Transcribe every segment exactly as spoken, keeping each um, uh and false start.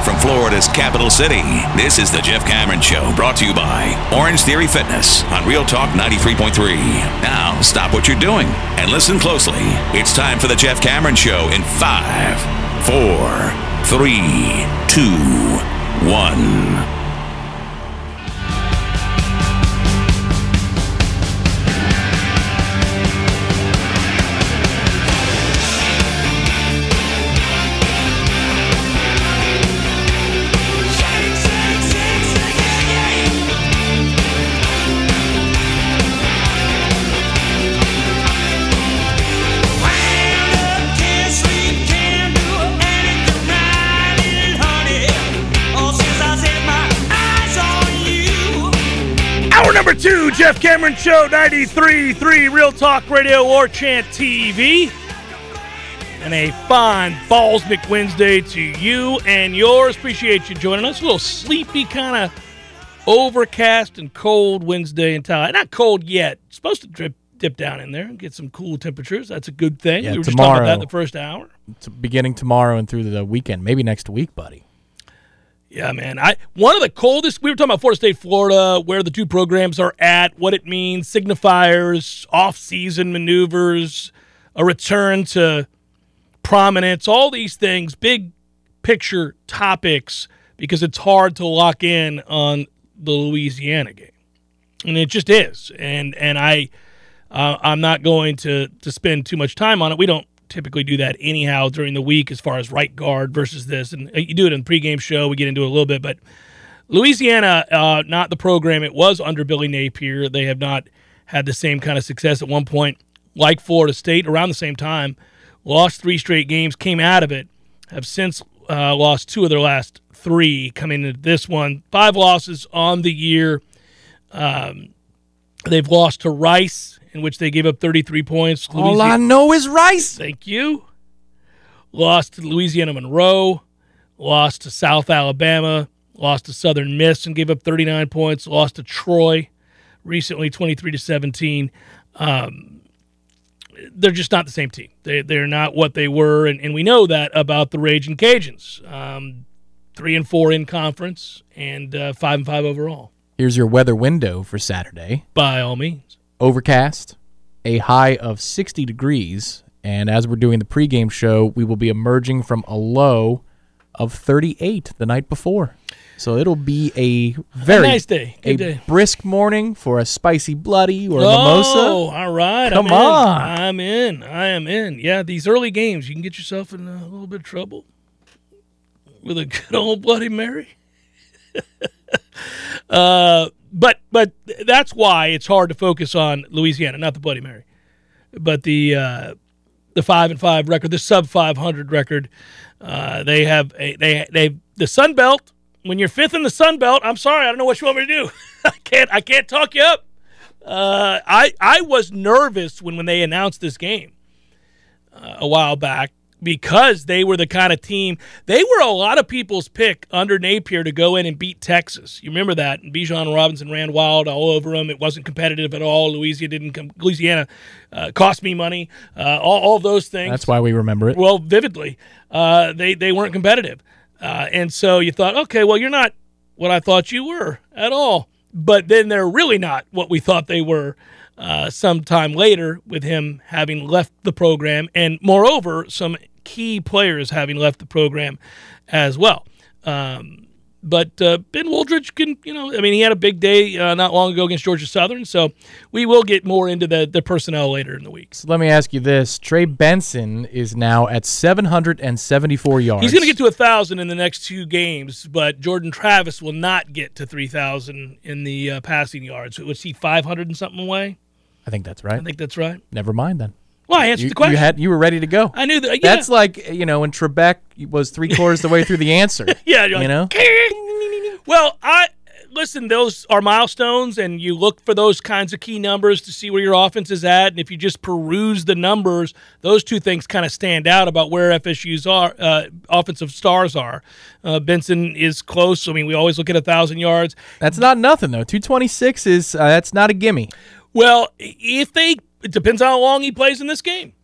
Live from Florida's capital city, this is the Jeff Cameron Show, brought to you by Orange Theory Fitness on Real Talk ninety-three point three. Now, stop what you're doing and listen closely. It's time for the Jeff Cameron Show in five, four, three, two, one. Number two, Jeff Cameron Show, ninety-three point three Real Talk Radio, War Chant T V. And a fine Ballsnick Wednesday to you and yours. Appreciate you joining us. A little sleepy, kind of overcast and cold Wednesday in town. Not cold yet. It's supposed to drip, dip down in there and get some cool temperatures. That's a good thing. Yeah, we were tomorrow, just talking about that in the first hour. T- beginning tomorrow and through the weekend. Maybe next week, buddy. Yeah, man. I one of the coldest, we were talking about Florida State, Florida, where the two programs are at, what it means, signifiers, off-season maneuvers, a return to prominence, all these things, big picture topics, because it's hard to lock in on the Louisiana game. And it just is. And and I, uh, I'm not going to, to spend too much time on it. We don't typically do that anyhow during the week as far as right guard versus this. And you do it in the pregame show. We get into it a little bit. But Louisiana, uh, not the program it was under Billy Napier. They have not had the same kind of success at one point like Florida State around the same time. Lost three straight games, came out of it, have since uh, lost two of their last three coming into this one. Five losses on the year. Um, they've lost to Rice, in which they gave up thirty-three points. All Louisiana- I know is Rice. Thank you. Lost to Louisiana Monroe. Lost to South Alabama. Lost to Southern Miss and gave up thirty-nine points. Lost to Troy recently, twenty-three to seventeen. Um, they're just not the same team. They, they're not what they were, and, and we know that about the Ragin' Cajuns. Um, three and four in conference and uh, five and five overall. Here's your weather window for Saturday. By all means. Overcast, a high of sixty degrees, and as we're doing the pregame show, we will be emerging from a low of thirty-eight the night before. So it'll be a very a nice day, good a day. brisk morning for a spicy bloody or a oh, mimosa. Oh, all right. Come I'm on. In. I'm in. I am in. Yeah, these early games, you can get yourself in a little bit of trouble with a good old Bloody Mary. uh, but but that's why it's hard to focus on Louisiana, not the Bloody Mary, but the uh, the five and five record, the sub five hundred record. Uh, they have a, they they the Sun Belt. When you're fifth in the Sun Belt, I'm sorry, I don't know what you want me to do. I can't I can't talk you up. Uh, I I was nervous when when they announced this game uh, a while back, because they were the kind of team, they were a lot of people's pick under Napier to go in and beat Texas. You remember that? And Bijan Robinson ran wild all over them. It wasn't competitive at all. Louisiana didn't come. Louisiana uh, cost me money. Uh, all, all those things. That's why we remember it. Well, vividly. Uh, they, they weren't competitive. Uh, and so you thought, okay, well, you're not what I thought you were at all. But then they're really not what we thought they were uh, sometime later, with him having left the program, and moreover, some key players having left the program as well. Um, but uh, Ben Wooldridge can, you know, I mean, he had a big day uh, not long ago against Georgia Southern, so we will get more into the, the personnel later in the week. So let me ask you this. Trey Benson is now at seven hundred seventy-four yards. He's going to get to one thousand in the next two games, but Jordan Travis will not get to three thousand in the uh, passing yards. Was he five hundred and something away? I think that's right. I think that's right. Never mind then. Well, I answered you, the question. You had you were ready to go. I knew that. Yeah. That's like, you know, when Trebek was three quarters the way through the answer. Yeah, you're you like, know. Well, I listen. Those are milestones, and you look for those kinds of key numbers to see where your offense is at. And if you just peruse the numbers, those two things kind of stand out about where F S U's are uh, offensive stars are. Uh, Benson is close. I mean, we always look at a thousand yards. That's not nothing though. Two twenty six is uh, that's not a gimme. Well, if they, it depends on how long he plays in this game.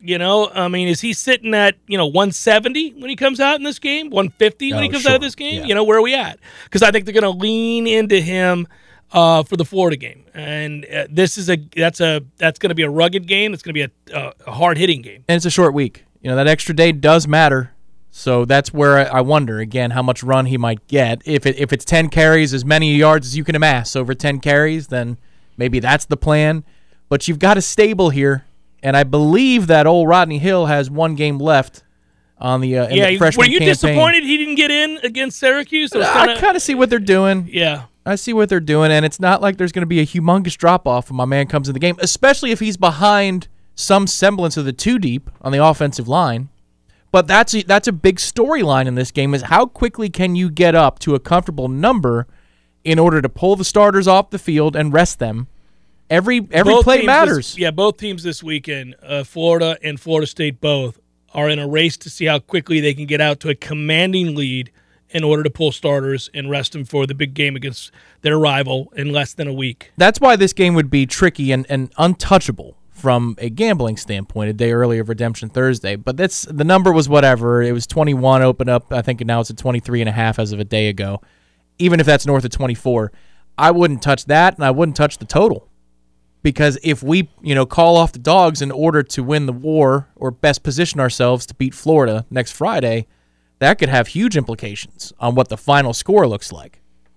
You know, I mean, is he sitting at, you know, one seventy when he comes out in this game? one fifty when Oh, he comes sure. out of this game? Yeah. You know, where are we at? Because I think they're going to lean into him uh, for the Florida game. And uh, this is a that's a that's going to be a rugged game. It's going to be a, a hard hitting game. And it's a short week. You know, that extra day does matter. So that's where I wonder, again, how much run he might get. If it, if it's ten carries, as many yards as you can amass over ten carries, then maybe that's the plan. But you've got a stable here. And I believe that old Rodney Hill has one game left on the, uh, in Yeah, the freshman were you campaign. disappointed he didn't get in against Syracuse? It was I kinda, kind of see what they're doing. yeah. I see what they're doing, and it's not like there's going to be a humongous drop-off when my man comes in the game, especially if he's behind some semblance of the two deep on the offensive line. But that's a, that's a big storyline in this game, is how quickly can you get up to a comfortable number in order to pull the starters off the field and rest them. Every every Both play teams matters. This, yeah, both teams this weekend, uh, Florida and Florida State both, are in a race to see how quickly they can get out to a commanding lead in order to pull starters and rest them for the big game against their rival in less than a week. That's why this game would be tricky and, and untouchable from a gambling standpoint a day early of Redemption Thursday. But that's the number was whatever. It was twenty-one, open up. I think now it's at twenty-three and a half as of a day ago. Even if that's north of twenty-four, I wouldn't touch that, and I wouldn't touch the total. Because if we, you know, call off the dogs in order to win the war or best position ourselves to beat Florida next Friday, that could have huge implications on what the final score looks like.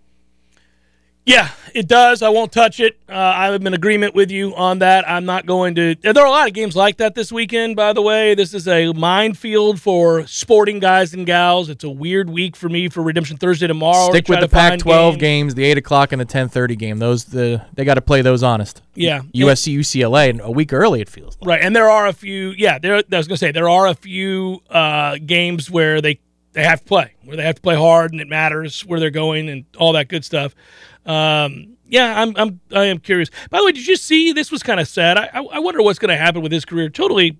Yeah, it does. I won't touch it. Uh, I'm in agreement with you on that. I'm not going to. There are a lot of games like that this weekend, by the way. This is a minefield for sporting guys and gals. It's a weird week for me for Redemption Thursday tomorrow. Stick to try with the to find Pac twelve games. games, the eight o'clock and the ten thirty game. Those the They got to play those honest. Yeah. U S C, U C L A, a week early it feels like. Right, and there are a few. Yeah, there. I was going to say there are a few uh, games where they they have to play, where they have to play hard, and it matters where they're going and all that good stuff. Um, yeah, I'm I'm I am curious. By the way, did you see this was kind of sad? I I wonder what's going to happen with his career. Totally,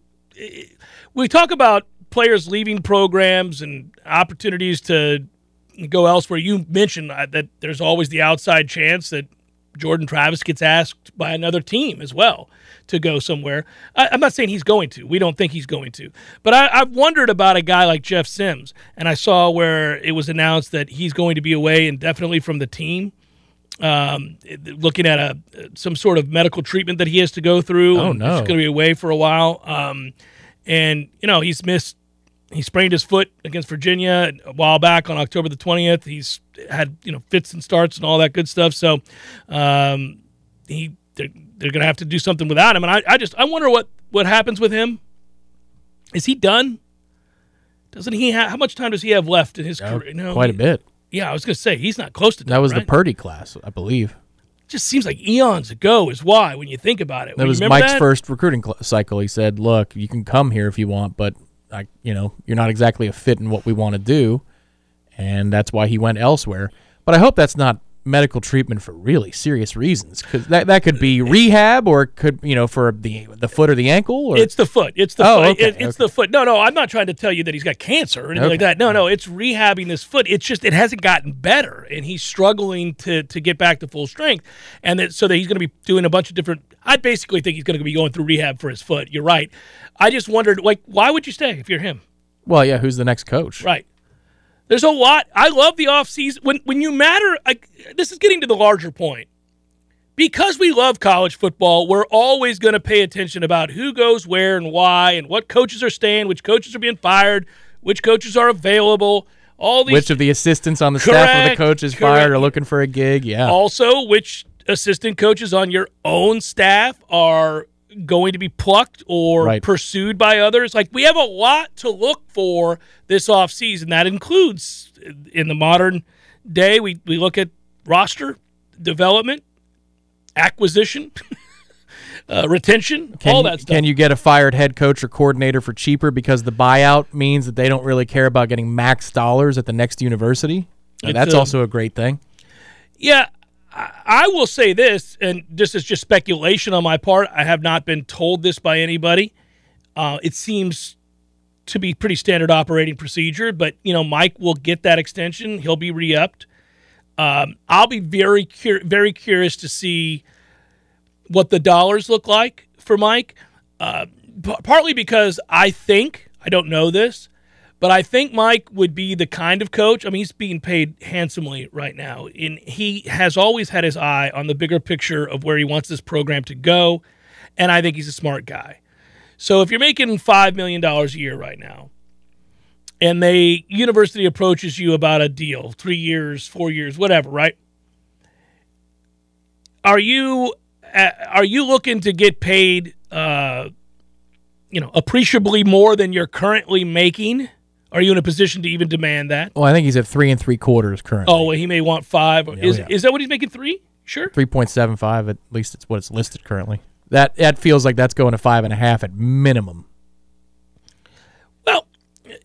we talk about players leaving programs and opportunities to go elsewhere. You mentioned that there's always the outside chance that Jordan Travis gets asked by another team as well to go somewhere. I, I'm not saying he's going to. We don't think he's going to. But I, I've wondered about a guy like Jeff Sims, and I saw where it was announced that he's going to be away indefinitely from the team, um, looking at a some sort of medical treatment that he has to go through. Oh, and no. He's going to be away for a while. Um, and, you know, he's missed He sprained his foot against Virginia a while back on October the twentieth. He's had, you know, fits and starts and all that good stuff. So um, he they're, they're going to have to do something without him. And I, I just I wonder what, what happens with him. Is he done? Doesn't he have, how much time does he have left in his Oh, career? No, quite a bit. Yeah, I was going to say he's not close to done, That was right? the Purdy class, I believe. Just seems like eons ago is why when you think about it. That You was remember Mike's that? first recruiting cl- cycle. He said, "Look, you can come here if you want, but I, you know, you're not exactly a fit in what we want to do," and that's why he went elsewhere. But I hope that's not medical treatment for really serious reasons, because that that could be rehab, or it could, you know, for the the foot or the ankle. Or It's the foot. It's the Oh, foot. okay, It- it's okay. the foot. No, no, I'm not trying to tell you that he's got cancer or anything Okay. like that. No, no, it's rehabbing this foot. It's just it hasn't gotten better, and he's struggling to to get back to full strength, and that so that he's going to be doing a bunch of different. I basically think he's going to be going through rehab for his foot. You're right. I just wondered, like, why would you stay if you're him? well, yeah. Who's the next coach? Right. There's a lot. I love the offseason. When when you matter, like, this is getting to the larger point. Because we love college football, we're always going to pay attention about who goes where and why and what coaches are staying, which coaches are being fired, which coaches are available. All these Which of the assistants on the staff of the Correct, coach is correct. fired or looking for a gig? Yeah. Also, which assistant coaches on your own staff are going to be plucked or Right. pursued by others. Like, we have a lot to look for this offseason. That includes, in the modern day, we, we look at roster development, acquisition, uh, retention, Can all you- that stuff. Can you get a fired head coach or coordinator for cheaper because the buyout means that they don't really care about getting max dollars at the next university? Now, It's, that's um, also a great thing. Yeah, I, I will say this, and this is just speculation on my part. I have not been told this by anybody. Uh, it seems to be pretty standard operating procedure, but, you know, Mike will get that extension. He'll be re-upped. Um, I'll be very, cur- very curious to see what the dollars look like for Mike. Uh, p- partly because I think, I don't know this, but I think Mike would be the kind of coach, I mean, he's being paid handsomely right now, and he has always had his eye on the bigger picture of where he wants this program to go, and I think he's a smart guy. So if you're making five million dollars a year right now, and the university approaches you about a deal, three years, four years, whatever, right? Are you uh, are you looking to get paid, uh, you know, appreciably more than you're currently making? Are you in a position to even demand that? Well, I think he's at three and three quarters currently. Oh, well, he may want five. Yeah, is yeah. is that what he's making? Three? Sure. three point seven five, at least it's what it's listed currently. That that feels like that's going to five and a half at minimum. Well,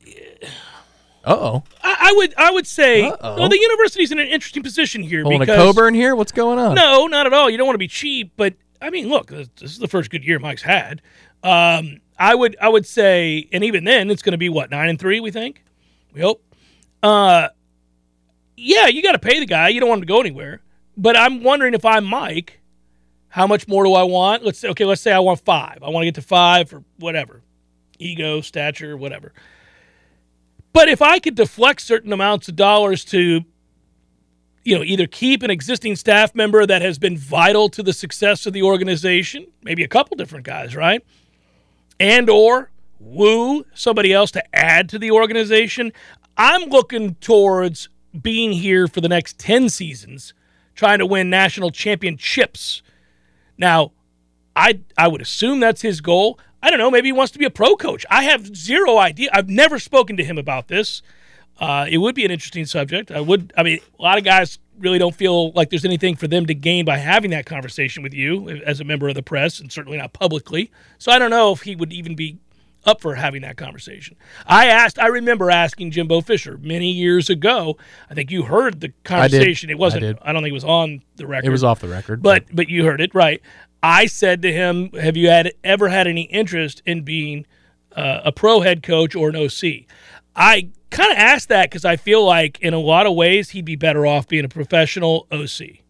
Uh-oh. I, I would I would say Uh-oh. well, the university's in an interesting position here. Pulling because, a Coburn here? What's going on? No, not at all. You don't want to be cheap, but I mean, look, this is the first good year Mike's had. Um, I would I would say, and even then, it's going to be what, nine and three? We think, we hope. Uh, yeah, you got to pay the guy. You don't want him to go anywhere. But I'm wondering if I'm Mike, how much more do I want? Let's say, okay, let's say I want five. I want to get to five or whatever, ego, stature, whatever. But if I could deflect certain amounts of dollars to, you know, either keep an existing staff member that has been vital to the success of the organization, maybe a couple different guys, right? And or woo somebody else to add to the organization, I'm looking towards being here for the next ten seasons, trying to win national championships. Now, I I would assume that's his goal. I don't know. Maybe he wants to be a pro coach. I have zero idea. I've never spoken to him about this. Uh, it would be an interesting subject. I would. I mean, a lot of guys really don't feel like there's anything for them to gain by having that conversation with you as a member of the press, and certainly not publicly. So I don't know if he would even be up for having that conversation. I asked. I remember asking Jimbo Fisher many years ago. I think you heard the conversation. I did. It wasn't. I did. I don't think it was on the record. It was off the record. But but you heard it, right. I said to him, have you had ever had any interest in being uh, a pro head coach or an O C? I kind of asked that because I feel like in a lot of ways he'd be better off being a professional O C,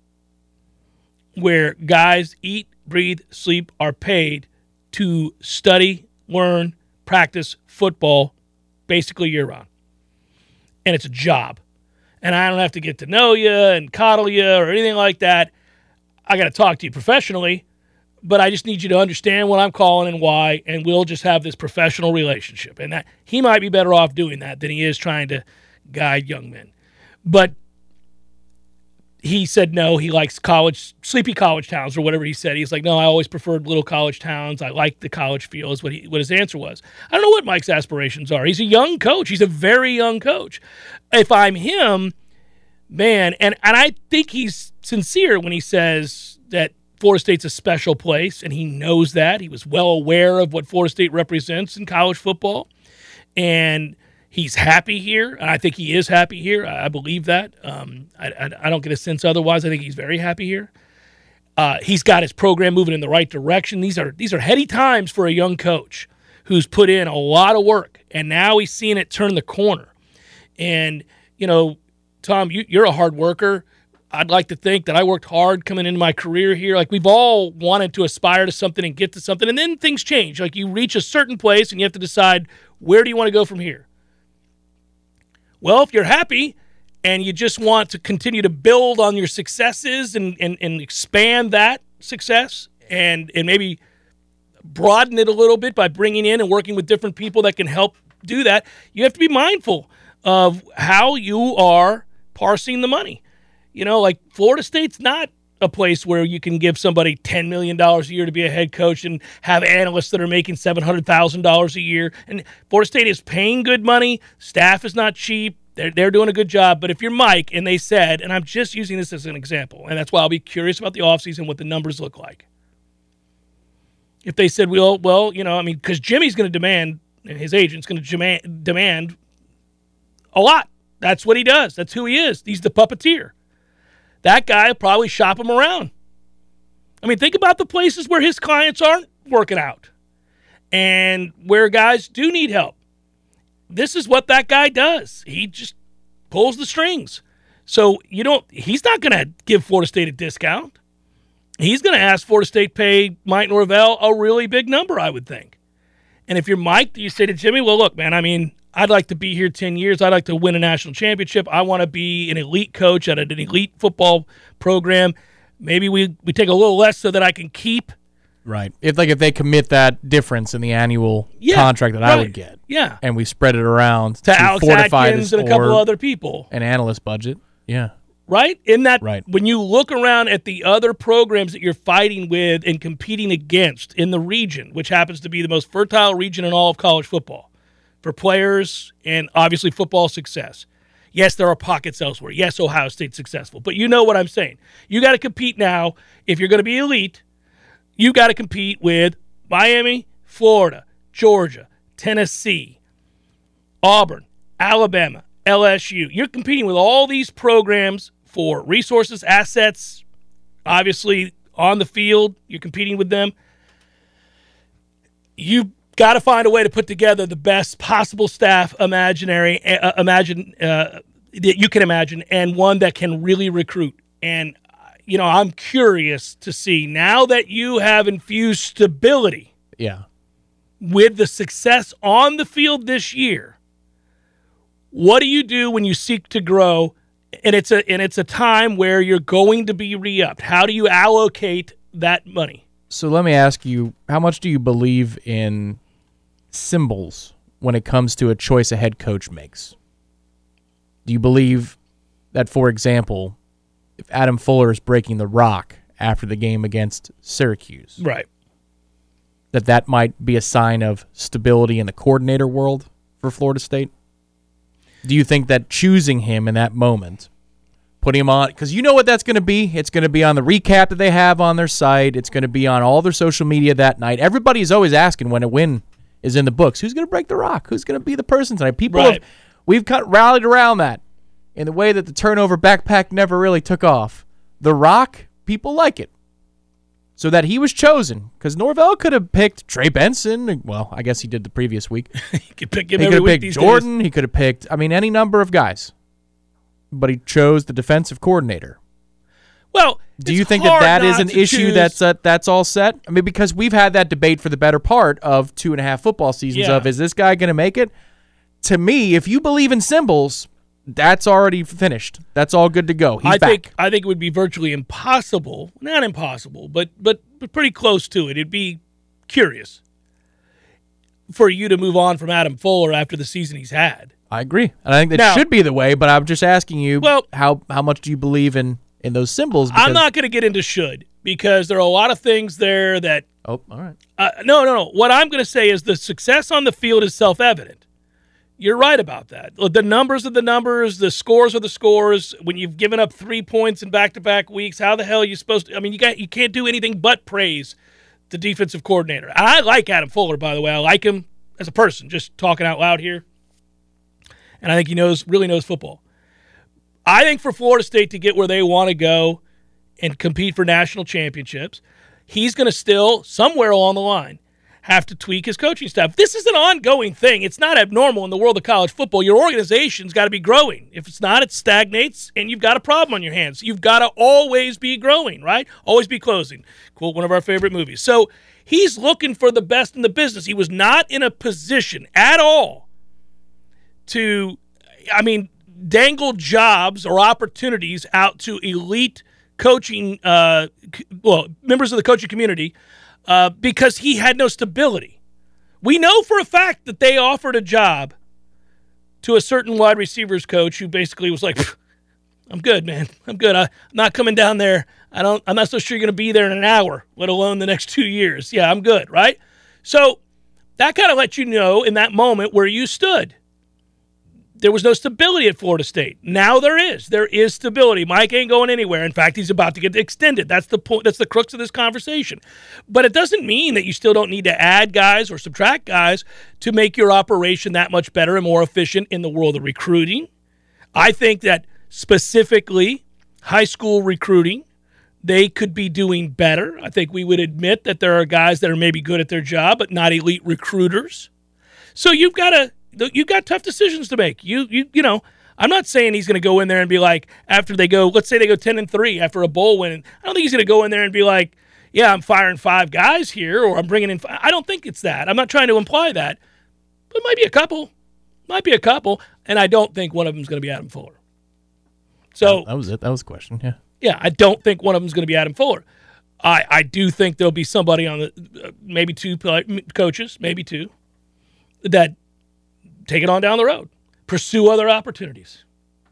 where guys eat, breathe, sleep, are paid to study, learn, practice football basically year-round. And it's a job. And I don't have to get to know you and coddle you or anything like that. I got to talk to you professionally, but I just need you to understand what I'm calling and why, and we'll just have this professional relationship. And that he might be better off doing that than he is trying to guide young men. But he said no, he likes college, sleepy college towns or whatever he said. He's like, no, I always preferred little college towns. I like the college feel is what, he, what his answer was. I don't know what Mike's aspirations are. He's a young coach. He's a very young coach. If I'm him, man, and, and I think he's sincere when he says that Florida State's a special place, and he knows that. He was well aware of what Florida State represents in college football, and he's happy here, and I think he is happy here. I, I believe that. Um, I, I, I don't get a sense otherwise. I think he's very happy here. Uh, he's got his program moving in the right direction. These are these are heady times for a young coach who's put in a lot of work, and now he's seeing it turn the corner. And, you know, Tom, you, you're a hard worker. I'd like to think that I worked hard coming into my career here. Like, we've all wanted to aspire to something and get to something, and then things change. Like, you reach a certain place, and you have to decide, where do you want to go from here? Well, if you're happy and you just want to continue to build on your successes and, and, and expand that success and, and maybe broaden it a little bit by bringing in and working with different people that can help do that, you have to be mindful of how you are parsing the money. You know, like Florida State's not a place where you can give somebody ten million dollars a year to be a head coach and have analysts that are making seven hundred thousand dollars a year. And Florida State is paying good money. Staff is not cheap. They're, they're doing a good job. But if you're Mike and they said, and I'm just using this as an example, and that's why I'll be curious about the offseason, what the numbers look like. If they said, well, well, you know, I mean, because Jimmy's going to demand, and his agent's going to demand, demand a lot. That's what he does. That's who he is. He's the puppeteer. That guy will probably shop him around. I mean, think about the places where his clients aren't working out and where guys do need help. This is what that guy does. He just pulls the strings. So you don't. He's not going to give Florida State a discount. He's going to ask Florida State pay Mike Norvell a really big number, I would think. And if you're Mike, you say to Jimmy, well, look, man, I mean, I'd like to be here ten years. I'd like to win a national championship. I want to be an elite coach at an elite football program. Maybe we, we take a little less so that I can keep. Right. If like if they commit that difference in the annual Yeah, contract that right. I would get. Yeah. And we spread it around To, Alex fortify Atkins this and a couple or other people. an analyst budget. Yeah. Right? In that, Right. when you look around at the other programs that you're fighting with and competing against in the region, which happens to be the most fertile region in all of college football for players and obviously football success. Yes, there are pockets elsewhere. Yes, Ohio State's successful. But you know what I'm saying. You got to compete now. If you're going to be elite, you got to compete with Miami, Florida, Georgia, Tennessee, Auburn, Alabama, L S U. You're competing with all these programs for resources, assets, obviously on the field. You're competing with them. You got to find a way to put together the best possible staff imaginary, uh, imagine uh, that you can imagine, and one that can really recruit. And, you know, I'm curious to see, now that you have infused stability Yeah. with the success on the field this year, what do you do when you seek to grow? And it's a and it's a time where you're going to be re-upped. How do you allocate that money? So let me ask you, how much do you believe in symbols when it comes to a choice a head coach makes? Do you believe that, for example, if Adam Fuller is breaking the rock after the game against Syracuse, Right. that that might be a sign of stability in the coordinator world for Florida State? Do you think that choosing him in that moment, putting him on, because you know what that's going to be? It's going to be on the recap that they have on their site. It's going to be on all their social media that night. Everybody's always asking when a win is in the books, who's going to break the rock? Who's going to be the person tonight? People Right. have, we've kind of rallied around that in the way that the turnover backpack never really took off. The Rock, people like it. So that he was chosen, because Norvell could have picked Trey Benson. Well, I guess he did the previous week. You could pick him He every could have week picked these Jordan. days. He could have picked, I mean, any number of guys. But he chose the defensive coordinator. Well, Do it's you think that hard that is not an to issue choose- that's uh, that's all set? I mean, because we've had that debate for the better part of two and a half football seasons Yeah. of, is this guy going to make it? To me, if you believe in symbols, that's already finished. That's all good to go. He's I back. think I think it would be virtually impossible, not impossible, but but but pretty close to it. It'd be curious for you to move on from Adam Fuller after the season he's had. I agree. And I think that Now- should be the way, but I'm just asking you, Well- how how much do you believe in, in those symbols? I'm Because- not going to get into should, because there are a lot of things there that Oh, all right. uh, no, no, no. What I'm going to say is the success on the field is self-evident. You're right about that. The numbers are the numbers. The scores are the scores. When you've given up three points in back-to-back weeks, how the hell are you supposed to? I mean, you got you can't do anything but praise the defensive coordinator. And I like Adam Fuller, by the way. I like him as a person, just talking out loud here. And I think he knows really knows football. I think for Florida State to get where they want to go and compete for national championships, he's going to still, somewhere along the line, have to tweak his coaching staff. This is an ongoing thing. It's not abnormal in the world of college football. Your organization's got to be growing. If it's not, it stagnates, and you've got a problem on your hands. You've got to always be growing, right? Always be closing. Quote one of our favorite movies. So he's looking for the best in the business. He was not in a position at all to, I mean, dangle jobs or opportunities out to elite coaching, uh, well, members of the coaching community, uh, because he had no stability. We know for a fact that they offered a job to a certain wide receivers coach who basically was like, I'm good, man. I'm good. I, I'm not coming down there. I don't, I'm not so sure you're going to be there in an hour, let alone the next two years. Yeah, I'm good, right? So that kind of let you know in that moment where you stood. There was no stability at Florida State. Now there is. There is stability. Mike ain't going anywhere. In fact, he's about to get extended. That's the point. That's the crux of this conversation. But it doesn't mean that you still don't need to add guys or subtract guys to make your operation that much better and more efficient in the world of recruiting. I think that specifically high school recruiting, they could be doing better. I think we would admit that there are guys that are maybe good at their job, but not elite recruiters. So you've got to You've got tough decisions to make. You you you know, I'm not saying he's going to go in there and be like, after they go, let's say they go ten and three after a bowl win. I don't think he's going to go in there and be like, yeah, I'm firing five guys here, or I'm bringing in. Five. I don't think it's that. I'm not trying to imply that, but it might be a couple. Might be a couple, and I don't think one of them is going to be Adam Fuller. So that was it. That was the question. Yeah. Yeah, I don't think one of them is going to be Adam Fuller. I, I do think there'll be somebody on the uh, maybe two play, coaches, maybe two, that take it on down the road, pursue other opportunities.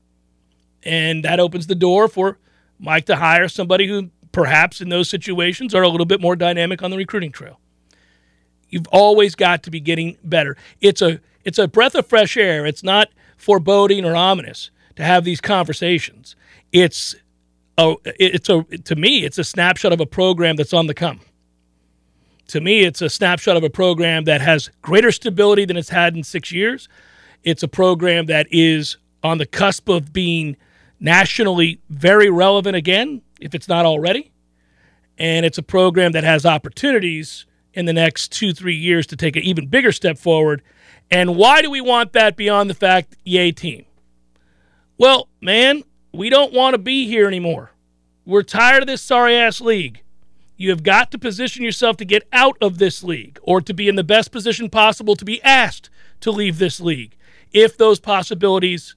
And that opens the door for Mike to hire somebody who perhaps in those situations are a little bit more dynamic on the recruiting trail. You've always got to be getting better. It's a it's a breath of fresh air. It's not foreboding or ominous to have these conversations. It's a, it's a to me, it's a snapshot of a program that's on the come. To me, it's a snapshot of a program that has greater stability than it's had in six years. It's a program that is on the cusp of being nationally very relevant again, if it's not already. And it's a program that has opportunities in the next two, three years to take an even bigger step forward. And why do we want that beyond the fact, yay team? Well, man, we don't want to be here anymore. We're tired of this sorry-ass league. You have got to position yourself to get out of this league or to be in the best position possible to be asked to leave this league if those possibilities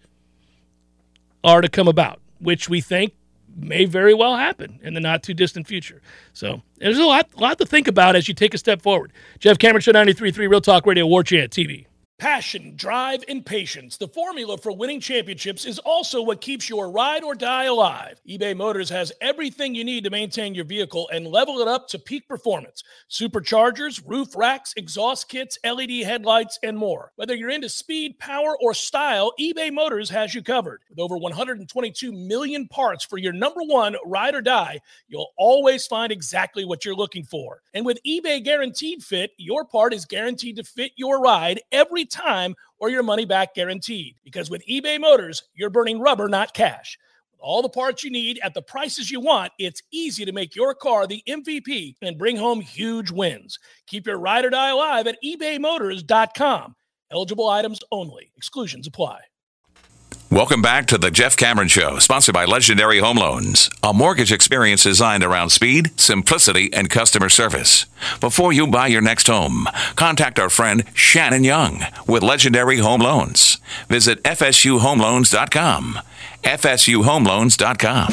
are to come about, which we think may very well happen in the not-too-distant future. So there's a lot, lot to think about as you take a step forward. Jeff Cameron, Show ninety-three point three, Real Talk Radio, War Chant T V. Passion, drive, and patience. The formula for winning championships is also what keeps your ride or die alive. eBay Motors has everything you need to maintain your vehicle and level it up to peak performance. Superchargers, roof racks, exhaust kits, L E D headlights, and more. Whether you're into speed, power, or style, eBay Motors has you covered. With over one hundred twenty-two million parts for your number one ride or die, you'll always find exactly what you're looking for. And with eBay Guaranteed Fit, your part is guaranteed to fit your ride every time or your money back guaranteed. Because with eBay Motors, you're burning rubber, not cash. With all the parts you need at the prices you want, it's easy to make your car the M V P and bring home huge wins. Keep your ride or die alive at ebay motors dot com. Eligible items only. Exclusions apply. Welcome back to the Jeff Cameron Show, sponsored by Legendary Home Loans, a mortgage experience designed around speed, simplicity, and customer service. Before you buy your next home, contact our friend Shannon Young with Legendary Home Loans. Visit f s u home loans dot com. f s u home loans dot com.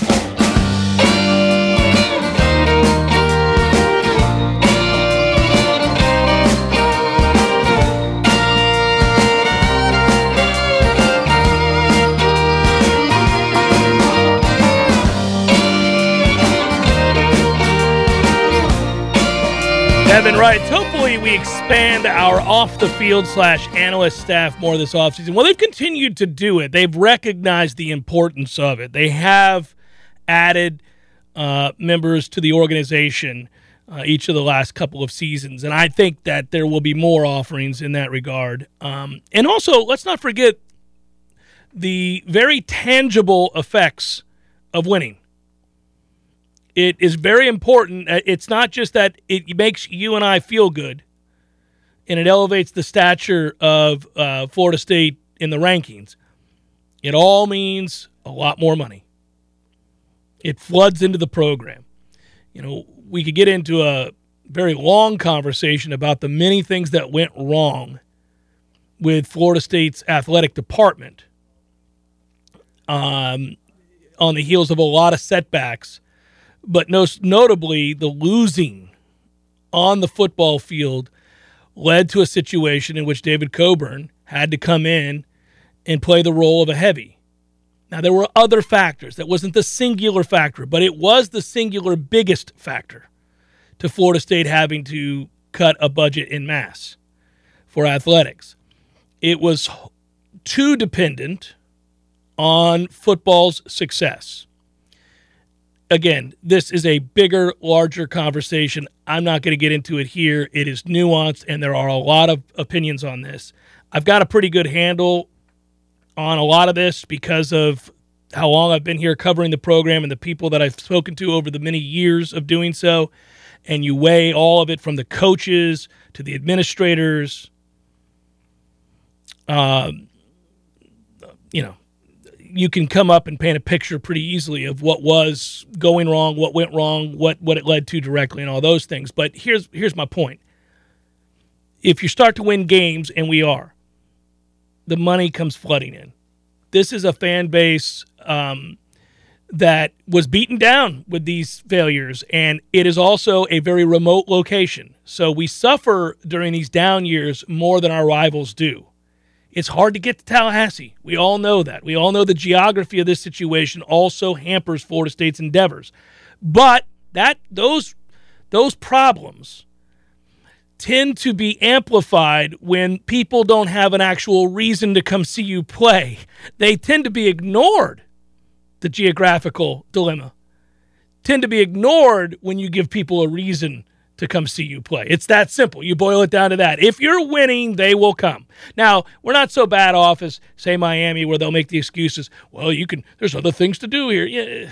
Evan writes, hopefully we expand our off-the-field slash analyst staff more this offseason. Well, they've continued to do it. They've recognized the importance of it. They have added uh, members to the organization uh, each of the last couple of seasons, and I think that there will be more offerings in that regard. Um, and also, let's not forget the very tangible effects of winning. It is very important. It's not just that it makes you and I feel good and it elevates the stature of uh, Florida State in the rankings. It all means a lot more money. It floods into the program. You know, we could get into a very long conversation about the many things that went wrong with Florida State's athletic department um, on the heels of a lot of setbacks. But most notably, the losing on the football field led to a situation in which David Coburn had to come in and play the role of a heavy. Now, there were other factors. That wasn't the singular factor, but it was the singular biggest factor to Florida State having to cut a budget en masse for athletics. It was too dependent on football's success. Again, this is a bigger, larger conversation. I'm not going to get into it here. It is nuanced, and there are a lot of opinions on this. I've got a pretty good handle on a lot of this because of how long I've been here covering the program and the people that I've spoken to over the many years of doing so. And you weigh all of it from the coaches to the administrators. Um, you know, you can come up and paint a picture pretty easily of what was going wrong, what went wrong, what, what it led to directly, and all those things. But here's here's my point. If you start to win games, and we are, the money comes flooding in. This is a fan base um, that was beaten down with these failures, and it is also a very remote location. So we suffer during these down years more than our rivals do. It's hard to get to Tallahassee. We all know that. We all know the geography of this situation also hampers Florida State's endeavors. But that those those problems tend to be amplified when people don't have an actual reason to come see you play. They tend to be ignored, the geographical dilemma. Tend to be ignored when you give people a reason to come see you play. It's that simple. You boil it down to that. If you're winning, they will come. Now, we're not so bad off as, say, Miami, where they'll make the excuses, well, you can, there's other things to do here. Yeah.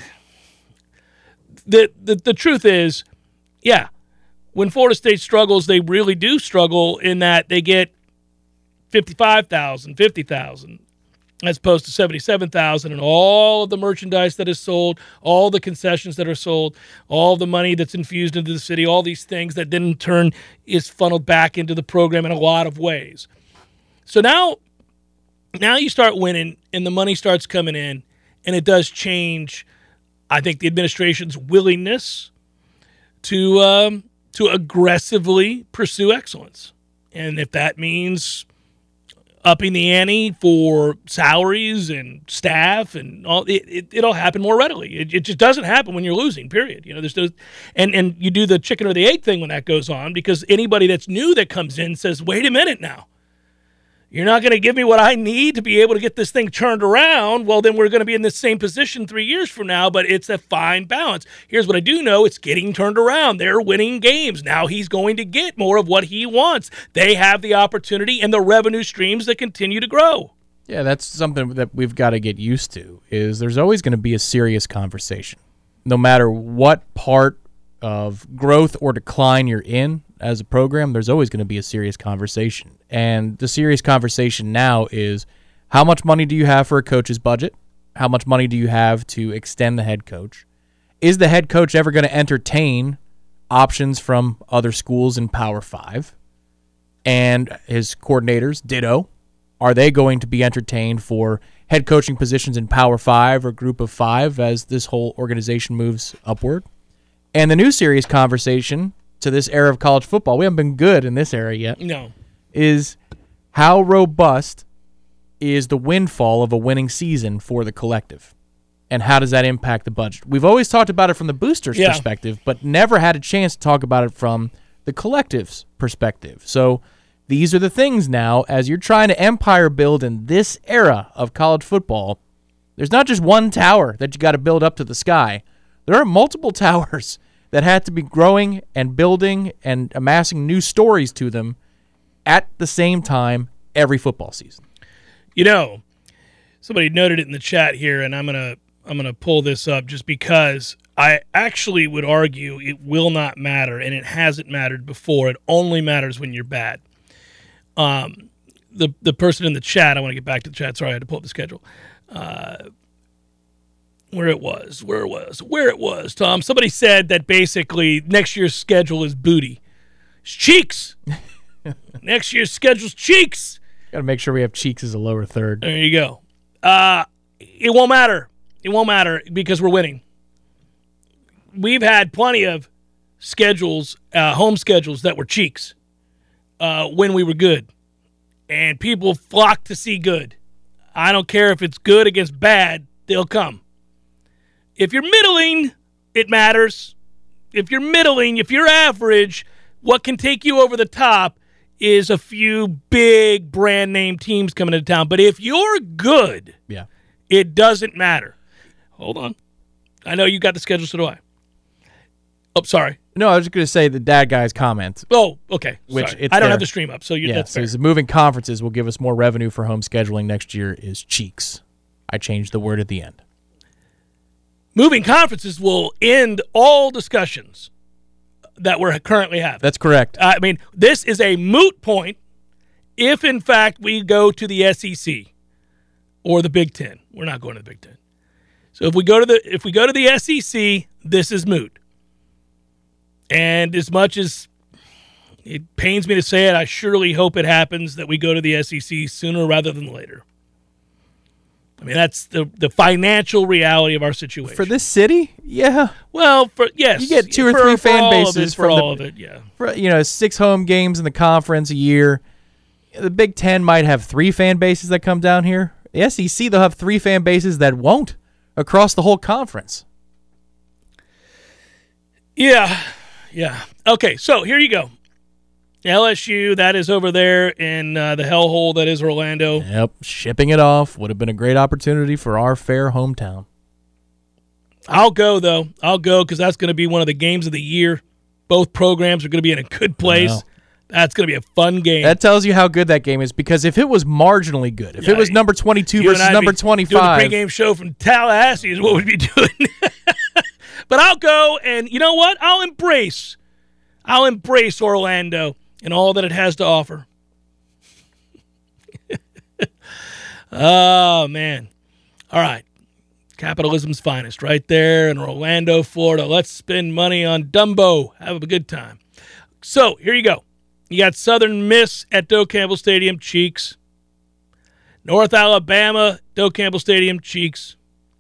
The, the, the truth is, yeah, when Florida State struggles, they really do struggle in that they get fifty-five thousand, fifty thousand, as opposed to seventy-seven thousand, and all of the merchandise that is sold, all the concessions that are sold, all the money that's infused into the city, all these things that then in turn is funneled back into the program in a lot of ways. So now, now you start winning, and the money starts coming in, and it does change, I think, the administration's willingness to um, to aggressively pursue excellence. And if that means upping the ante for salaries and staff and all, it, it, it'll happen more readily. It, it just doesn't happen when you're losing, period. You know, there's no, and, and you do the chicken or the egg thing when that goes on, because anybody that's new that comes in says, wait a minute now. You're not going to give me what I need to be able to get this thing turned around. Well, then we're going to be in the same position three years from now, but it's a fine balance. Here's what I do know. It's getting turned around. They're winning games. Now he's going to get more of what he wants. They have the opportunity and the revenue streams that continue to grow. Yeah, that's something that we've got to get used to, is there's always going to be a serious conversation. No matter what part of growth or decline you're in as a program, there's always going to be a serious conversation. And the serious conversation now is, how much money do you have for a coach's budget? How much money do you have to extend the head coach? Is the head coach ever going to entertain options from other schools in Power Five? And his coordinators, ditto. Are they going to be entertained for head coaching positions in Power Five or Group of Five as this whole organization moves upward? And the new serious conversation to this era of college football, we haven't been good in this era yet, No. is how robust is the windfall of a winning season for the collective? And how does that impact the budget? We've always talked about it from the boosters' Yeah. perspective, but never had a chance to talk about it from the collective's perspective. So these are the things now, as you're trying to empire build in this era of college football, there's not just one tower that you got to build up to the sky. There are multiple towers that had to be growing and building and amassing new stories to them at the same time every football season. You know, somebody noted it in the chat here, and I'm gonna I'm gonna pull this up just because I actually would argue it will not matter, and it hasn't mattered before. It only matters when you're bad. Um, the the person in the chat, I want to get back to the chat. Sorry, I had to pull up the schedule. Uh, where it was, where it was, where it was, Tom. Somebody said that basically next year's schedule is booty. It's cheeks. Next year's schedule's cheeks. Got to make sure we have Cheeks as a lower third. There you go. Uh, it won't matter. It won't matter because we're winning. We've had plenty of schedules, uh, home schedules that were cheeks uh, when we were good. And people flock to see good. I don't care if it's good against bad, they'll come. If you're middling, it matters. If you're middling, if you're average, what can take you over the top is a few big brand name teams coming into town. But if you're good, Yeah. it doesn't matter. Hold on. I know you got the schedule, so do I. Oh, sorry. No, I was just going to say the dad guy's comment. Oh, okay. Which Sorry. it's I don't there. have the stream up, so you, Yeah, that's so fair. the moving conferences will give us more revenue for home scheduling next year is Cheeks. I changed the word at the end. Moving conferences will end all discussions that we're currently having. That's correct. I mean, this is a moot point if, in fact, we go to the S E C or the Big Ten. We're not going to the Big Ten. So if we go to the if we go to the S E C, this is moot. And as much as it pains me to say it, I surely hope it happens that we go to the S E C sooner rather than later. I mean, that's the, the financial reality of our situation. For this city, yeah. Well, for yes, you get two or for, three for fan all bases of it, for from all the, of it, yeah. For, you know, six home games in the conference a year. The Big Ten might have three fan bases that come down here. The S E C, they'll have three fan bases that won't across the whole conference. Yeah, yeah. Okay, so here you go. L S U, that is over there in uh, the hellhole that is Orlando. Yep, shipping it off would have been a great opportunity for our fair hometown. I'll go, though. I'll go because that's going to be one of the games of the year. Both programs are going to be in a good place. Wow. That's going to be a fun game. That tells you how good that game is, because if it was marginally good, if Yeah, it was number twenty-two you and versus I'd number be twenty-five. doing the pregame show from Tallahassee is what we'd be doing. But I'll go, and you know what? I'll embrace. I'll embrace Orlando and all that it has to offer. Oh, man. All right. Capitalism's finest right there in Orlando, Florida. Let's spend money on Dumbo. Have a good time. So, here you go. You got Southern Miss at Doak Campbell Stadium, Cheeks. North Alabama, Doak Campbell Stadium, Cheeks.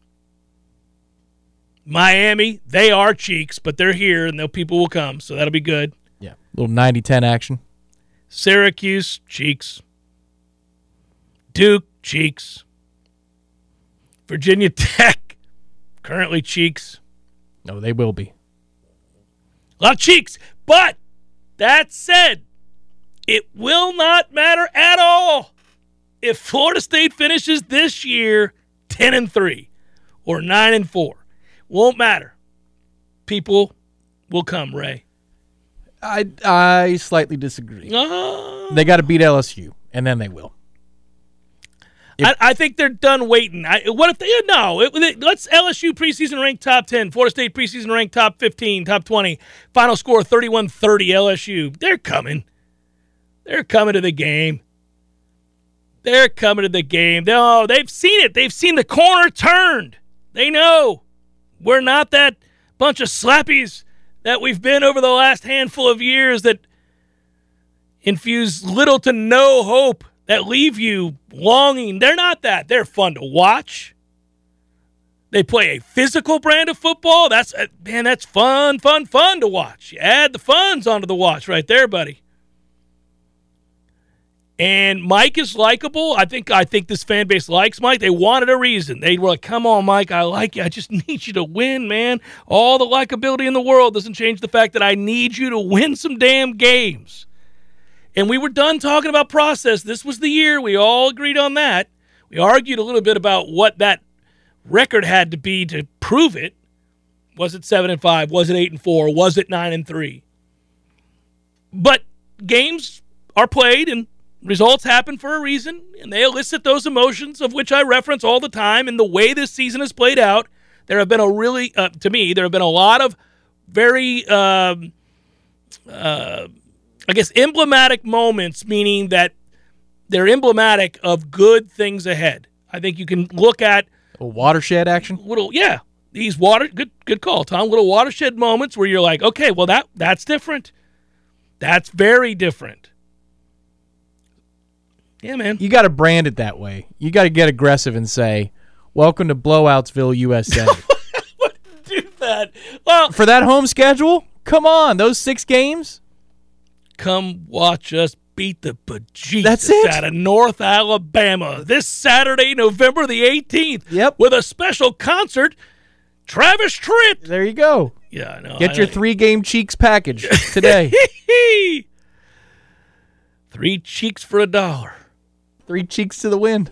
Miami, they are Cheeks, but they're here, and the people will come, so that'll be good. Yeah, little ninety ten action. Syracuse, Cheeks. Duke, Cheeks. Virginia Tech, currently Cheeks. No, they will be. A lot of Cheeks, but that said, it will not matter at all if Florida State finishes this year ten and three or nine and four. Won't matter. People will come, Ray. I I slightly disagree. Uh, They got to beat L S U, and then they will. I, I think they're done waiting. I, what if they no? It, it, let's L S U preseason ranked top ten, Florida State preseason ranked top fifteen, top twenty. Final score thirty-one thirty L S U. They're coming. They're coming to the game. They're coming to the game. No, they've seen it. They've seen the corner turned. They know we're not that bunch of slappies that we've been over the last handful of years that infuse little to no hope, that leave you longing. They're not that. They're fun to watch. They play a physical brand of football. That's man, that's fun, fun, fun to watch. You add the funds onto the watch right there, buddy. And Mike is likable. I think I think this fan base likes Mike. They wanted a reason. They were like, come on, Mike, I like you. I just need you to win, man. All the likability in the world doesn't change the fact that I need you to win some damn games. And we were done talking about process. This was the year. We all agreed on that. We argued a little bit about what that record had to be to prove it. Was it seven and five? Was it eight and four? Was it nine and three? But games are played and results happen for a reason, and they elicit those emotions of which I reference all the time. And the way this season has played out, there have been a really, uh, to me, there have been a lot of very, um, uh, I guess, emblematic moments, meaning that they're emblematic of good things ahead. I think you can look at A watershed action. little, yeah, these water, good, good call, Tom. Little watershed moments where you're like, okay, well that that's different. That's very different. Yeah, man. You got to brand it that way. You got to get aggressive and say, "Welcome to Blowoutsville, U S A." Do that. Well, For that home schedule, come on, those six games. come watch us beat the bejesus That's it. out of North Alabama this Saturday, November the eighteenth. Yep. With a special concert, Travis Tritt. There you go. Yeah, I know. Get I your know. three-game Cheeks package today. Three cheeks for a dollar. Three cheeks to the wind.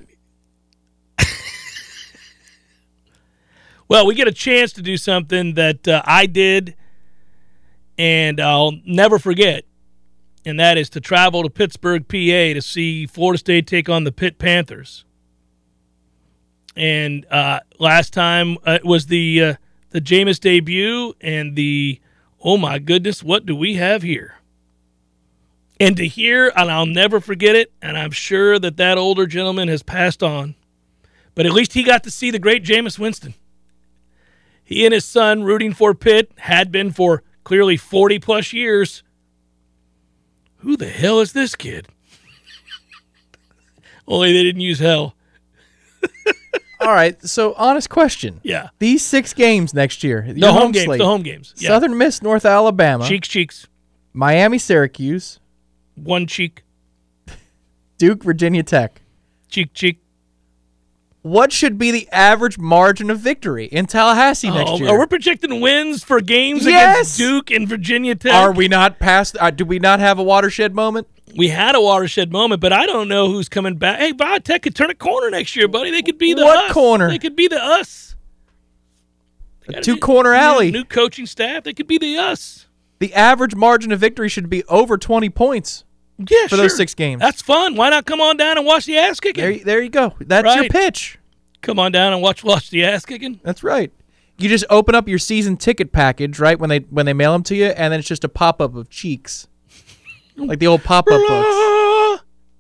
Well, we get a chance to do something that uh, I did and I'll never forget, and that is to travel to Pittsburgh, P A to see Florida State take on the Pitt Panthers. And uh, last time uh, it was the uh, the Jameis debut and the, oh my goodness, what do we have here? And to hear, and I'll never forget it, and I'm sure that that older gentleman has passed on, But at least he got to see the great Jameis Winston. He and his son rooting for Pitt had been for clearly forty-plus years. Who the hell is this kid? Only they didn't use hell. All right, so honest question. Yeah. These six games next year. The home games, slate, the home games. Yeah. Southern Miss, North Alabama. Cheeks, cheeks. Miami, Syracuse. One cheek. Duke, Virginia Tech. Cheek, cheek. What should be the average margin of victory in Tallahassee next oh, year? Are we projecting wins for games yes. against Duke and Virginia Tech? Are we not past? Uh, do we not have a watershed moment? We had a watershed moment, but I don't know who's coming back. Hey, Virginia Tech could turn a corner next year, buddy. They could be the what us. corner? They could be the us. A two-corner alley. New coaching staff. They could be the us. The average margin of victory should be over twenty points. Yeah, for sure. those six games. That's fun. Why not come on down and watch the ass kicking? There, there you go. That's right. your pitch. Come on down and watch watch the ass kicking. That's right. You just open up your season ticket package, right, when they when they mail them to you, and then it's just a pop-up of Cheeks. Like the old pop-up books.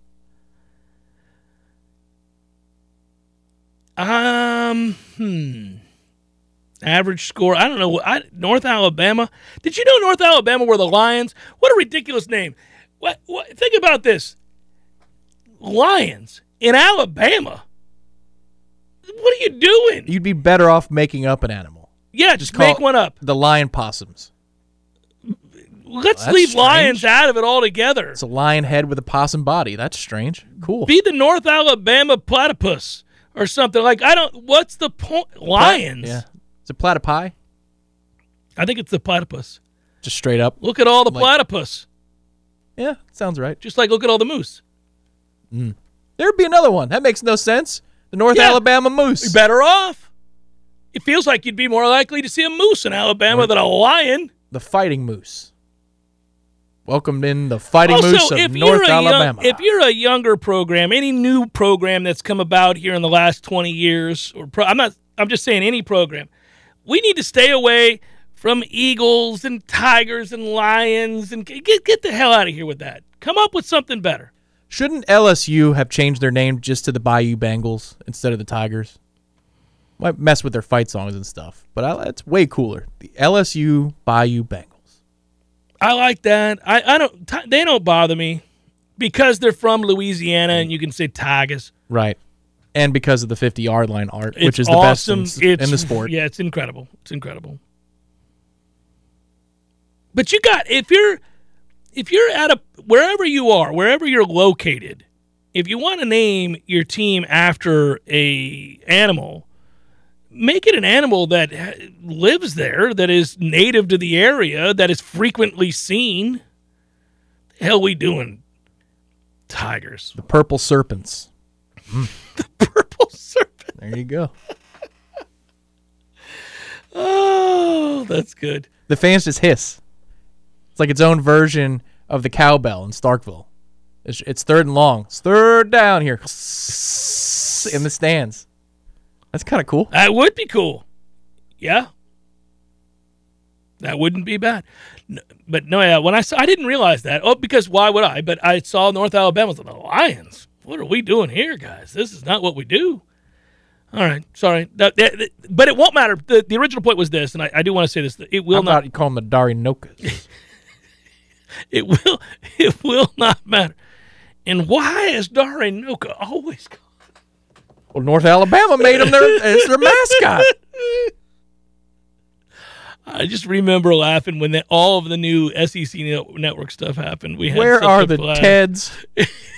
Um, hmm. Average score. I don't know. I, North Alabama. Did you know North Alabama were the Lions? What a ridiculous name. What, what? Think about this. Lions in Alabama. What are you doing? You'd be better off making up an animal. Yeah, just make one up. The lion possums. Let's well, leave strange. lions out of it altogether. It's a lion head with a possum body. That's strange. Cool. Be the North Alabama platypus or something. Like, I don't, what's the point? Lions. Yeah. Is it platypi? I think it's the platypus. Just straight up. Look at all the like, platypus. Yeah, sounds right. Just like look at all the moose. Mm. There'd be another one. That makes no sense. The North yeah. Alabama moose. You're better off. It feels like you'd be more likely to see a moose in Alabama or than a lion. The fighting moose. Welcomed in the fighting also, moose of if North you're Alabama. Young, if you're a younger program, any new program that's come about here in the last twenty years, or pro, I'm not. I'm just saying any program. We need to stay away from eagles and tigers and lions and get get the hell out of here with that. Come up with something better. Shouldn't L S U have changed their name just to the Bayou Bengals instead of the Tigers? Might mess with their fight songs and stuff, but I, it's way cooler. The L S U Bayou Bengals. I like that. I, I don't. T- they don't bother me because they're from Louisiana and you can say Tigers. Right. And because of the fifty-yard line art, it's which is awesome. the best in, in the sport. Yeah, it's incredible. It's incredible. But you got if you're if you're at a wherever you are, wherever you're located, if you want to name your team after a animal, make it an animal that lives there, that is native to the area, that is frequently seen. What the hell are we doing? Tigers. The purple serpents. Mm. The purple serpent. There you go. Oh, that's good. The fans just hiss. It's like its own version of the cowbell in Starkville. It's, it's third and long. It's third down here in the stands. That's kind of cool. That would be cool. Yeah. That wouldn't be bad. No, but no, yeah, when I saw, I didn't realize that. Oh, because why would I? But I saw North Alabama with the Lions. What are we doing here, guys? This is not what we do. All right, sorry. That, that, that, but it won't matter. The, the original point was this, and I, I do want to say this. It will How not. about you call them the Darinokas? it will. It will not matter. And why is Darinoka always gone? Well, North Alabama made them their as their mascot. I just remember laughing when the, all of the new S E C network stuff happened. We had Where such are a the blast. Teds?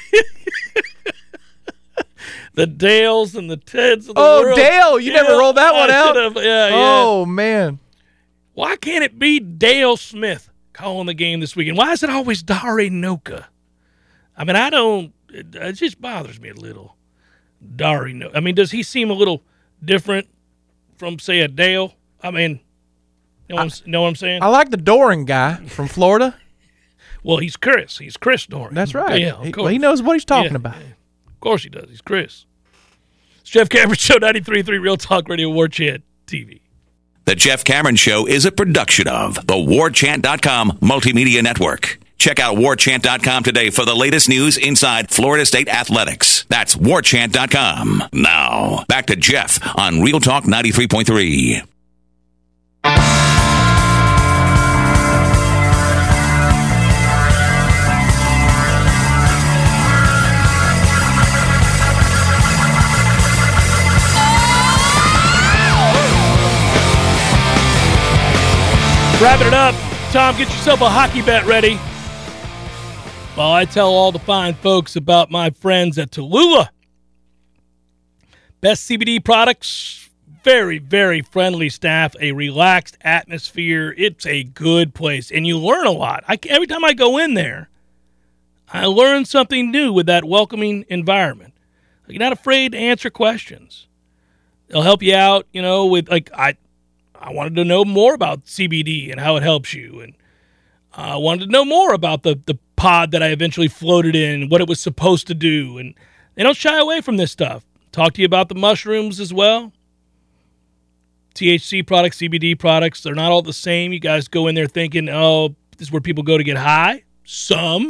The Dales and the Teds of the oh, world. Dale! You yeah, never rolled that I one out. Should've, yeah, oh yeah. man! Why can't it be Dale Smith calling the game this weekend? Why is it always Darinoka? I mean, I don't. It, it just bothers me a little. Darinoka. I mean, does he seem a little different from, say, a Dale? I mean, know what, I, know what I'm saying? I like the Doran guy from Florida. Well, he's Chris. He's Chris Doran. That's right. Yeah, of he, course. Well, he knows what he's talking yeah, about. Yeah. Of course he does. He's Chris. It's Jeff Cameron Show, ninety-three point three Real Talk Radio, War Chant T V. The Jeff Cameron Show is a production of the war chant dot com Multimedia Network. Check out war chant dot com today for the latest news inside Florida State athletics. That's war chant dot com. Now, back to Jeff on Real Talk ninety-three point three. Wrapping it up. Tom, get yourself a hockey bet ready while I tell all the fine folks about my friends at Tallulah. Best C B D products, very, very friendly staff, a relaxed atmosphere. It's a good place, and you learn a lot. I, every time I go in there, I learn something new with that welcoming environment. You're not afraid to answer questions. They'll help you out, you know, with, like, I I wanted to know more about C B D and how it helps you, and I uh, wanted to know more about the, the pod that I eventually floated in, what it was supposed to do, and they don't shy away from this stuff. Talk to you about the mushrooms as well. T H C products, C B D products, they're not all the same. You guys go in there thinking, oh, this is where people go to get high. Some,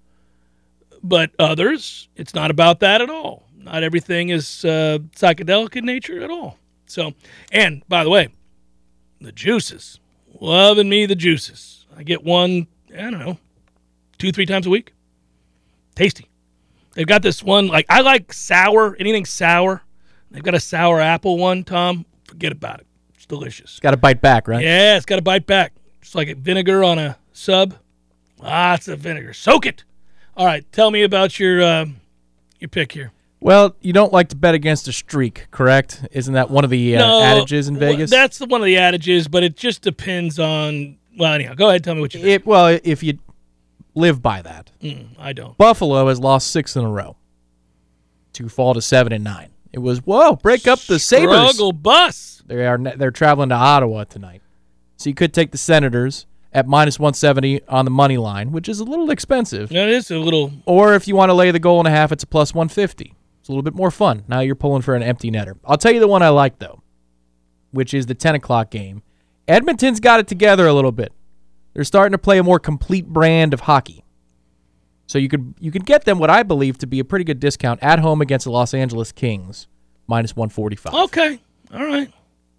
but others, it's not about that at all. Not everything is uh, psychedelic in nature at all. So, and by the way, the juices. Loving me the juices. I get one, I don't know, two, three times a week. Tasty. They've got this one, like, I like sour, anything sour. They've got a sour apple one, Tom. Forget about it. It's delicious. Got to bite back, right? Yeah, it's got to bite back. Just like a vinegar on a sub. Lots of vinegar. Soak it. All right, tell me about your uh, your pick here. Well, you don't like to bet against a streak, correct? Isn't that one of the uh, no, adages in Vegas? Well, that's the, one of the adages, but it just depends on, well, anyhow, go ahead, tell me what you think. It, well, if you live by that. Mm, I don't. Buffalo has lost six in a row to fall to seven and nine. It was, whoa, break up the Sabres. Struggle bus. They are, they're traveling to Ottawa tonight. So you could take the Senators at minus one seventy on the money line, which is a little expensive. That is a little. Or if you want to lay the goal and a half, it's a plus one fifty. It's a little bit more fun. Now you're pulling for an empty netter. I'll tell you the one I like, though, which is the ten o'clock game. Edmonton's got it together a little bit. They're starting to play a more complete brand of hockey. So you could you could get them what I believe to be a pretty good discount at home against the Los Angeles Kings, minus one forty-five. Okay. All right.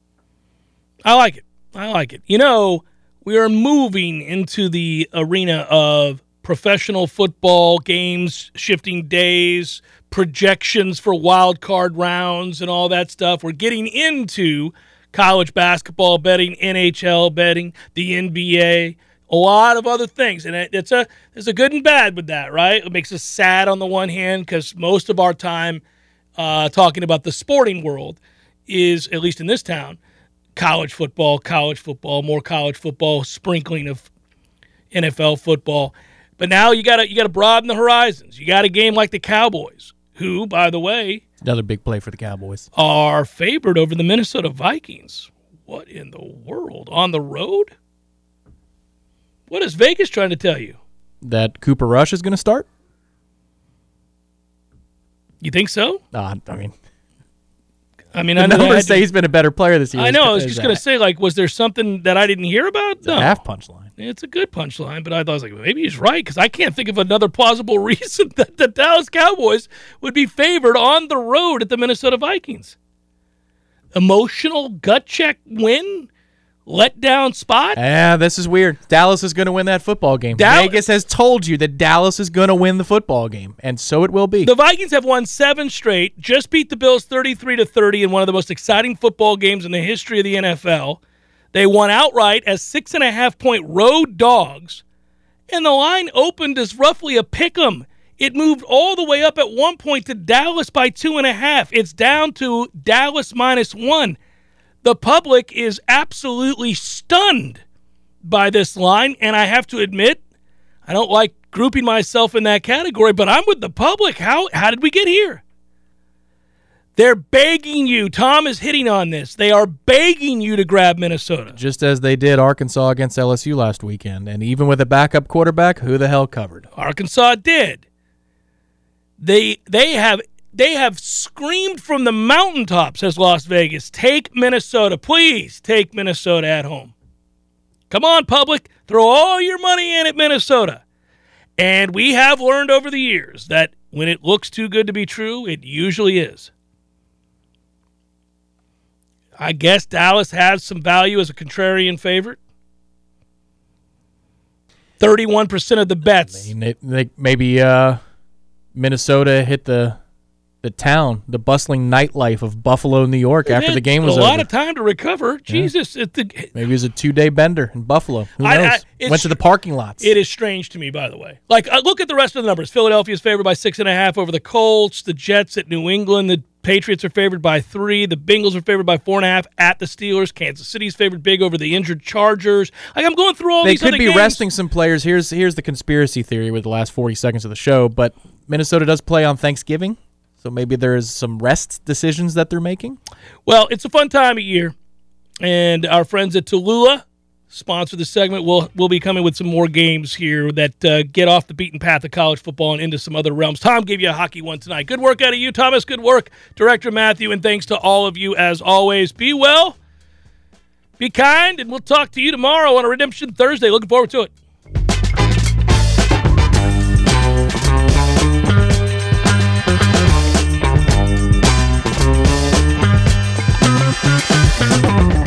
I like it. I like it. You know, we are moving into the arena of professional football games, shifting days, projections for wild card rounds and all that stuff. We're getting into college basketball betting, N H L betting, the N B A, a lot of other things. And it's a there's a good and bad with that, right? It makes us sad on the one hand because most of our time uh, talking about the sporting world is, at least in this town, college football, college football, more college football, sprinkling of N F L football. But now you got to you got to broaden the horizons. You got a game like the Cowboys, who, by the way, another big play for the Cowboys, are favored over the Minnesota Vikings. What in the world? On the road? What is Vegas trying to tell you? That Cooper Rush is going to start? You think so? Uh, I mean, I mean, the I know numbers say he's been a better player this year. I know. I was just going to say, like, was there something that I didn't hear about? It's no. a half punchline. It's a good punchline, but I thought, I was like, maybe he's right, because I can't think of another plausible reason that the Dallas Cowboys would be favored on the road at the Minnesota Vikings. Emotional gut check win? Letdown spot? Yeah, this is weird. Dallas is going to win that football game. Dal- Vegas has told you that Dallas is going to win the football game, and so it will be. The Vikings have won seven straight, just beat the Bills thirty-three to thirty in one of the most exciting football games in the history of the N F L. They won outright as six and a half point road dogs, and the line opened as roughly a pick 'em. It moved all the way up at one point to Dallas by two and a half. It's down to Dallas minus one. The public is absolutely stunned by this line, and I have to admit, I don't like grouping myself in that category, but I'm with the public. How how did we get here? They're begging you. Tom is hitting on this. They are begging you to grab Minnesota. Just as they did Arkansas against L S U last weekend. And even with a backup quarterback, who the hell covered? Arkansas did. They they have they have screamed from the mountaintops, says Las Vegas, take Minnesota. Please take Minnesota at home. Come on, public. Throw all your money in at Minnesota. And we have learned over the years that when it looks too good to be true, it usually is. I guess Dallas has some value as a contrarian favorite. thirty-one percent of the bets. I mean, it, they, maybe uh, Minnesota hit the the town, the bustling nightlife of Buffalo, New York, It after had the game was a over. lot of time to recover. Jesus. It, the, Maybe it was a two-day bender in Buffalo. Who I- knows? I- it's- Went to the parking lots. It is strange to me, by the way. Like, uh, look at the rest of the numbers. Philadelphia's favored by six and a half over the Colts. The Jets at New England. The Patriots are favored by three. The Bengals are favored by four and a half at the Steelers. Kansas City's favored big over the injured Chargers. Like, I'm going through all They these could other be games. resting some players. Here's here's the conspiracy theory with the last forty seconds of the show. But Minnesota does play on Thanksgiving, so maybe there's some rest decisions that they're making. Well, it's a fun time of year, and our friends at Tallulah sponsor the segment. We'll, we'll be coming with some more games here that uh, get off the beaten path of college football and into some other realms. Tom gave you a hockey one tonight. Good work out of you, Thomas. Good work, Director Matthew, and thanks to all of you as always. Be well, be kind, and we'll talk to you tomorrow on a Redemption Thursday. Looking forward to it.